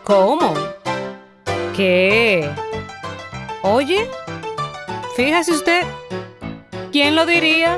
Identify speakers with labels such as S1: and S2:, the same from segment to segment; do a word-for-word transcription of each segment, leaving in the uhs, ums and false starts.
S1: ¿Cómo? ¿Qué? Oye, fíjese usted, ¿quién lo diría?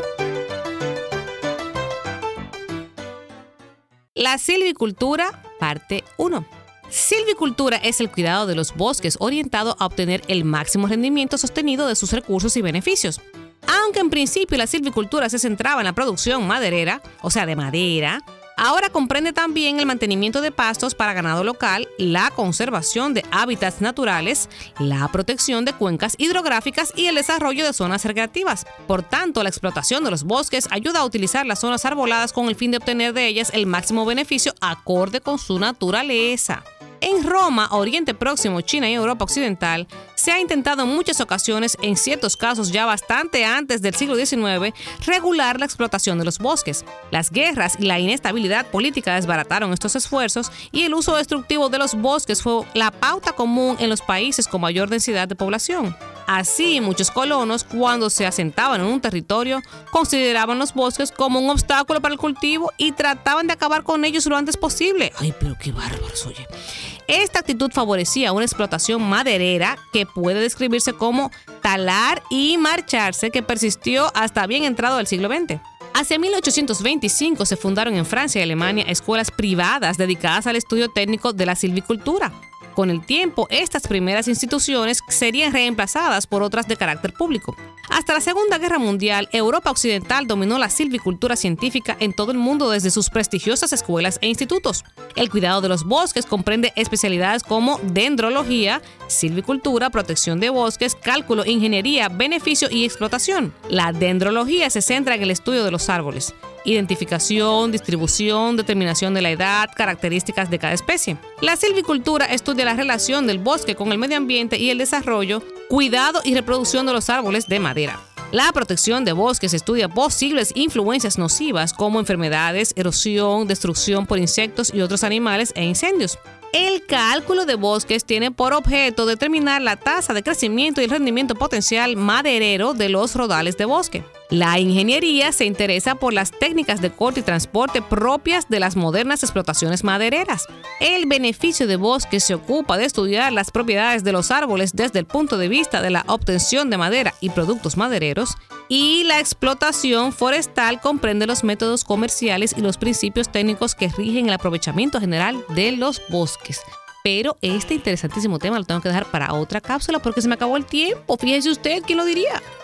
S1: La silvicultura, parte uno. Silvicultura es el cuidado de los bosques orientado a obtener el máximo rendimiento sostenido de sus recursos y beneficios. Aunque en principio la silvicultura se centraba en la producción maderera, o sea, de madera, ahora comprende también el mantenimiento de pastos para ganado local, la conservación de hábitats naturales, la protección de cuencas hidrográficas y el desarrollo de zonas recreativas. Por tanto, la explotación de los bosques ayuda a utilizar las zonas arboladas con el fin de obtener de ellas el máximo beneficio acorde con su naturaleza. En Roma, Oriente Próximo, China y Europa Occidental, se ha intentado en muchas ocasiones, en ciertos casos ya bastante antes del siglo diecinueve, regular la explotación de los bosques. Las guerras y la inestabilidad política desbarataron estos esfuerzos y el uso destructivo de los bosques fue la pauta común en los países con mayor densidad de población. Así, muchos colonos, cuando se asentaban en un territorio, consideraban los bosques como un obstáculo para el cultivo y trataban de acabar con ellos lo antes posible. ¡Ay, pero qué bárbaros, oye! Esta actitud favorecía una explotación maderera que puede describirse como talar y marcharse, que persistió hasta bien entrado el siglo veinte. Hacia mil ochocientos veinticinco se fundaron en Francia y Alemania escuelas privadas dedicadas al estudio técnico de la silvicultura. Con el tiempo, estas primeras instituciones serían reemplazadas por otras de carácter público. Hasta la Segunda Guerra Mundial, Europa Occidental dominó la silvicultura científica en todo el mundo desde sus prestigiosas escuelas e institutos. El cuidado de los bosques comprende especialidades como dendrología, silvicultura, protección de bosques, cálculo, ingeniería, beneficio y explotación. La dendrología se centra en el estudio de los árboles, identificación, distribución, determinación de la edad, características de cada especie. La silvicultura estudia la relación del bosque con el medio ambiente y el desarrollo, cuidado y reproducción de los árboles de madera. La protección de bosques estudia posibles influencias nocivas como enfermedades, erosión, destrucción por insectos y otros animales e incendios. El cálculo de bosques tiene por objeto determinar la tasa de crecimiento y el rendimiento potencial maderero de los rodales de bosque. La ingeniería se interesa por las técnicas de corte y transporte propias de las modernas explotaciones madereras. El beneficio de bosques se ocupa de estudiar las propiedades de los árboles desde el punto de vista de la obtención de madera y productos madereros, y la explotación forestal comprende los métodos comerciales y los principios técnicos que rigen el aprovechamiento general de los bosques. Pero este interesantísimo tema lo tengo que dejar para otra cápsula porque se me acabó el tiempo. Fíjese usted, ¿quién lo diría?